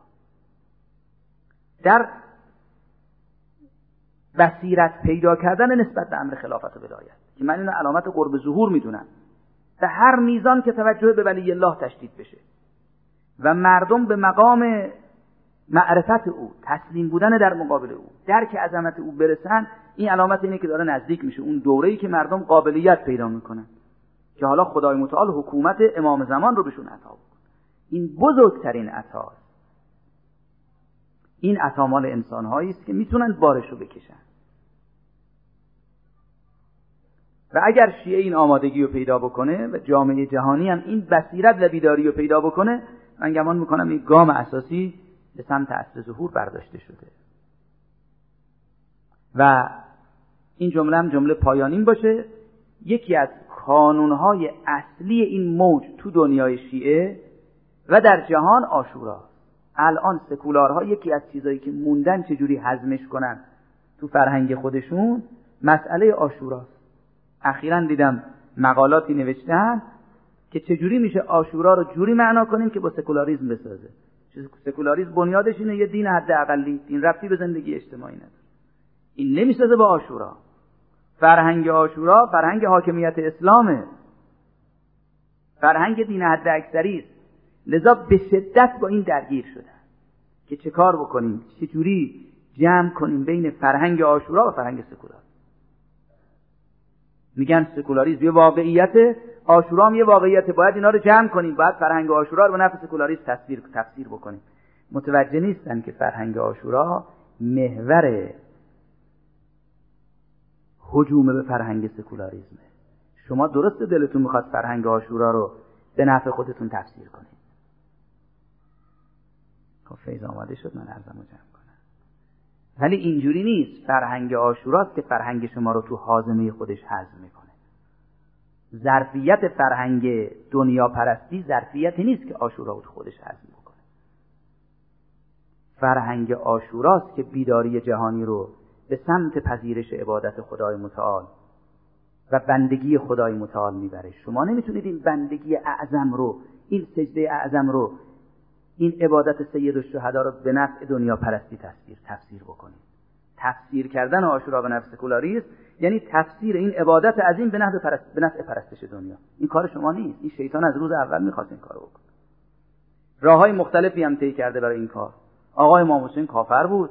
در بصیرت پیدا کردن نسبت به امر خلافت و ولایت، که من اینو علامت قرب ظهور میدونم، به هر میزان که توجه به ولی الله تشدید بشه و مردم به مقام معرفت او، تسلیم بودن در مقابل او، درک عظمت او برسن، این علامت اینه که داره نزدیک میشه اون دوره‌ای که مردم قابلیت پیدا میکنن که حالا خدای متعال حکومت امام زمان رو بهشون عطا بکنه. این بزرگترین عطا، این عطا مال انسان‌هایی است که میتونن بارش رو بکشن. و اگر شیعه این آمادگی رو پیدا بکنه و جامعه جهانی هم این بصیرت و بیداری رو پیدا بکنه، من گمان میکنم این گام اساسی به سمت عصر ظهور برداشته شده. و این جمله هم جمله پایانین باشه. یکی از کانونهای اصلی این موج تو دنیای شیعه و در جهان عاشورا. الان سکولارها یکی از چیزایی که موندن چجوری هضمش کنن تو فرهنگ خودشون مسئله عاشوراست. اخیراً دیدم مقالاتی نوشتن که چجوری میشه عاشورا رو جوری معنا کنیم که با سکولاریسم بسازه. سکولاریسم بنیادش اینه یه دین حداقلی، دین ربطی به زندگی اجتماعی نداره. این نمیسازه با عاشورا. فرهنگ عاشورا فرهنگ حاکمیت اسلامه، فرهنگ دین حداکثری است. لذا به شدت با این درگیر شدن که چه کار بکنیم، چجوری جمع کنیم بین فرهنگ عاشورا و فرهنگ سکولار. میگن سکولاریسم یه واقعیت، عاشورا هم یه واقعیت، باید اینا رو جمع کنیم، باید فرهنگ عاشورا رو به نفع سکولاریسم تفسیر تفسیر بکنیم. متوجه نیستن که فرهنگ عاشورا محور هجوم به فرهنگ سکولاریسمه. شما درست دلتون میخواد فرهنگ عاشورا رو به نفع خودتون تفسیر کنید، خب فیض آماده شد، من عرضمو جمع کنم. ولی اینجوری نیست. فرهنگ عاشوراست که فرهنگ شما رو تو هاضمه خودش هضم میکنه. ظرفیت فرهنگ دنیا پرستی ظرفیتی نیست که عاشورا رو تو خودش هضم بکنه. فرهنگ عاشوراست که بیداری جهانی رو به سمت پذیرش عبادت خدای متعال و بندگی خدای متعال میبره. شما نمیتونید این بندگی اعظم رو، این سجده اعظم رو، این عبادت سید الشهدا رو به نفع دنیا پرستی تفسیر تفسیر بکنید. تفسیر کردن عاشورا به نفع سکولاریسم یعنی تفسیر این عبادت عظیم به نفع پرست به نفع پرستش دنیا. این کار شما نیست. این شیطان از روز اول میخواست این کارو بکنه. راههای مختلفی هم طی کرده برای این کار. آقای امام حسین کافر بود.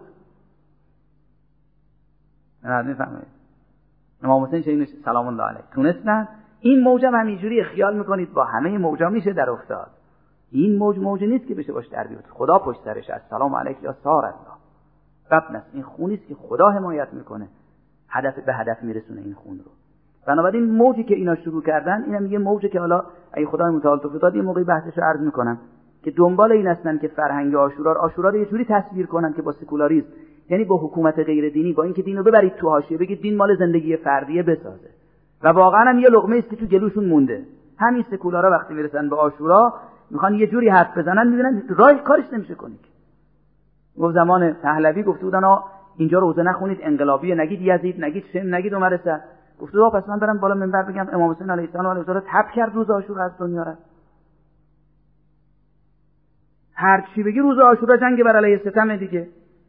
نه میفهمید. امام حسین چه اینش سلام الله علیه تونستن این موج هم همینجوری خیال میکنید با همه موجا میشه در افتاد. این موج موج نیست که بشه باش در بیاد. خدا پشت سرش. السلام علیک یا سار الله. رب این خونی است که خدا حمایت میکنه، هدف به هدف میرسونه این خون رو. بنابراین موجی که اینا شروع کردن اینم یه موجی که حالا اگه خدای متعال توفیق داد یه موقعی بحثش رو عرض میکنم که دنبال این هستن که فرهنگ عاشورا عاشورا رو یه جوری تصویر کنن که با سکولاریسم، یعنی با حکومت غیر دینی، با اینکه دینو ببرید تو حاشیه بگید دین مال زندگی فردیه بسازه. و واقعا هم یه لقمه است که تو جلوشون مونده. همین سکولارا وقتی میرسن به عاشورا میخوان یه جوری حرف بزنن میبینن راه کارش نمیشه کنید. گفت زمان پهلوی گفته بودن آ اینجا روزه نخونید انقلابیه، نگید یزید، نگید شم، نگید عمر سر. گفت آ پس من برم بالا منبر بگم امام حسین علیه السلام علیه السلام تب کرد روز عاشورا از دنیا رفت. هر چی بگی روز عاشورا جنگ بر علیه ستم دیگه.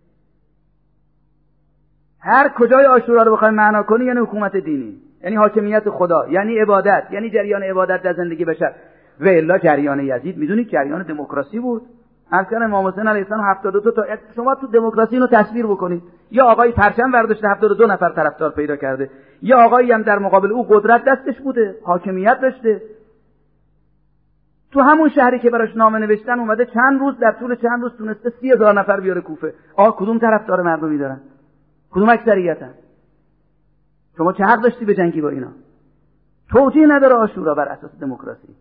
هر کجای عاشورا رو بخوای معنا کنی یعنی حکومت دینی، یعنی حاکمیت خدا، یعنی عبادت، یعنی جریان عبادت در زندگی بشر. و الا جریان یزید میدونید جریان دموکراسی بود. اصلا امام حسین علیه السلام هفتاد و دو تا شما تو دموکراسی اینو تصویر بکنید. یا آقای پرچم برداشته هفتاد و دو نفر طرفدار پیدا کرده، یا آقایی هم در مقابل او قدرت دستش بوده، حاکمیت داشته. تو همون شهری که براش نامه نوشتن اومده چند روز در طول چند روز تونسته سی هزار نفر بیاره کوفه. آ کدوم طرفدار مردمی دارن؟ کدوم اکثریتن؟ شما چه حق داشتی به جنگی با اینا؟ توجیه نداره عاشورا بر اساس دموکراسی.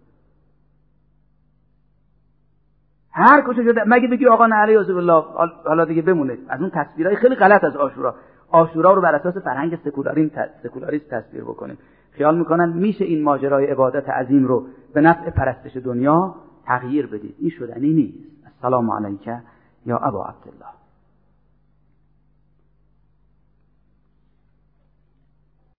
هر کجا شده مگه بگی آقا نه علیه الله حالا دیگه بمونه. از اون تصویرای خیلی غلط از عاشورا عاشورا رو بر اساس فرهنگ سکولاریم سکولاریست تصویر بکنیم. خیال میکنن میشه این ماجرای عبادت عظیم رو به نفع پرستش دنیا تغییر بدید. این شدنی نیست. السلام علیک یا ابا عبدالله.